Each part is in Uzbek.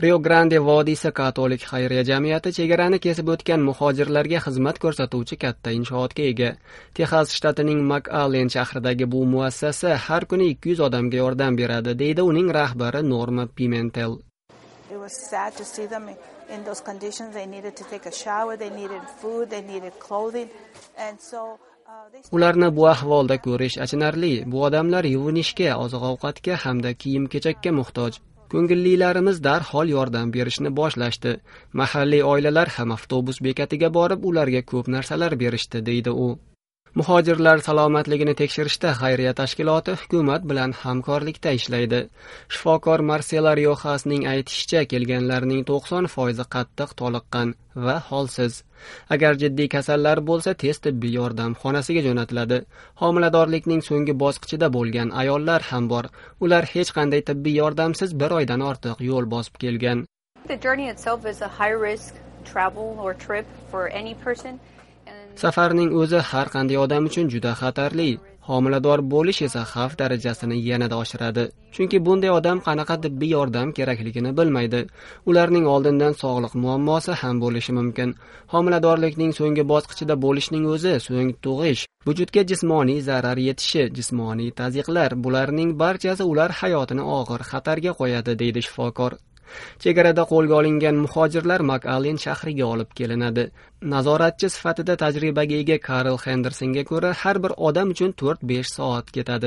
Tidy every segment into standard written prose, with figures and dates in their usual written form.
Rio Grande vodiysi katolik xayriya jamiyati chegarani kesib o'tgan muhojirlarga xizmat ko'rsatuvchi katta inshootga ega. Texas shtatining McAllen shahridagi bu muassasa har kuni 200 odamga yordam beradi, deydi uning rahbari Norma Pimentel. It was sad to see them in those conditions. They needed to take a shower, they needed food, they needed clothing, and so ularni bu ahvolda ko'rish achinarli. Bu odamlar yuvinishga, oziq-ovqatga hamda kiyim-kechakka muhtoj. Ko'ngillilarimiz darhol yordam berishni boshlashdi. Mahalliy oilalar ham avtobus bekatiga borib, ularga ko'p narsalar berishdi, deydi u. Muhojirlar salomatligini tekshirishda xayriya tashkiloti hukumat bilan hamkorlikda ishlaydi. Shifokor Marcela Riojasning aytishicha, kelganlarning 90% qattiq toliqqan va holsiz. Agar jiddiy kasallar bo'lsa, tez tibbiy yordam xonasiga jo'natiladi. Homiladorlikning so'nggi bosqichida bo'lgan ayollar ham bor. Ular hech qanday tibbiy yordamsiz 1 oydan ortiq yo'l bosib kelgan. The journey itself is a high risk travel or trip for any person. Safarning o'zi har qanday odam uchun juda xatarli. Homilador bo'lish esa xavf darajasini yanada oshiradi. Chunki bunday odam qanaqa tibbiy yordam kerakligini bilmaydi. Ularning oldindan sog'liq muammosi ham bo'lishi mumkin. Homiladorlikning so'nggi bosqichida bo'lishning o'zi so'ng tug'ish, vujudga jismoniy zarar yetishi, jismoniy tazyiqlar, bularning barchasi ular hayotini og'ir xatarga qo'yadi, deydi shifokor. Chegarada qo'lga olingan muhojirlar McAllen shahriga olib kelinadi. Nazoratchi sifatida tajribaga ega Karl Hendersonga ko'ra, har bir odam uchun 4-5 soat ketadi.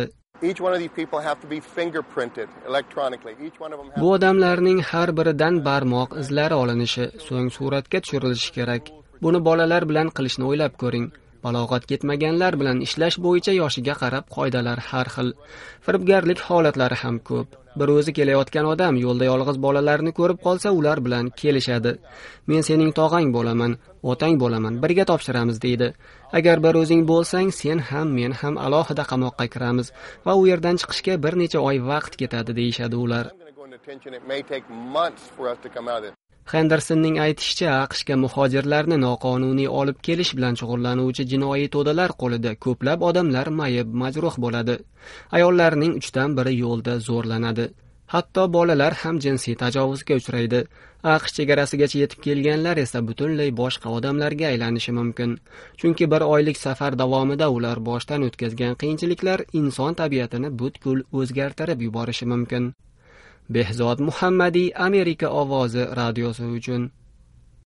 Bu odamlarning har biridan barmoq izlari olinishi, so'ng suratga tushirilishi kerak. Buni bolalar bilan qilishni o'ylab ko'ring. Balog'at ketmaganlar bilan ishlash bo'yicha yoshiga qarab qoidalar har xil. Firibgarlik holatlari ham ko'p. Bir o'zi kelayotgan odam yo'lda yolg'iz bolalarni ko'rib qolsa, ular bilan kelishadi. Men sening tog'ang bo'laman, otang bo'laman, birga topshiramiz, deydi. Agar bir o'zing bo'lsang, sen ham, men ham alohida qamoqqa kiramiz va u yerdan chiqishga bir necha oy vaqt ketadi, deyshadi ular. Hendersonning aytishicha, AQShga muhojirlarni noqonuniy olib kelish bilan shug'ullanuvchi jinoiy to'dalar qo'lida ko'plab odamlar mayib, majruh bo'ladi. Ayollarning 3dan biri yo'lda zo'rlanadi. Hatto bolalar ham jinsiy tajovuzga uchraydi. AQSh chegarasigacha yetib kelganlar esa butunlay boshqa odamlarga aylanishi mumkin. Chunki 1 oylik safar davomida ular boshdan o'tkazgan qiyinchiliklar inson tabiatini butkul o'zgartirib yuborishi mumkin. Behzod Muhammadiy, Amerika ovozi radiosi uchun.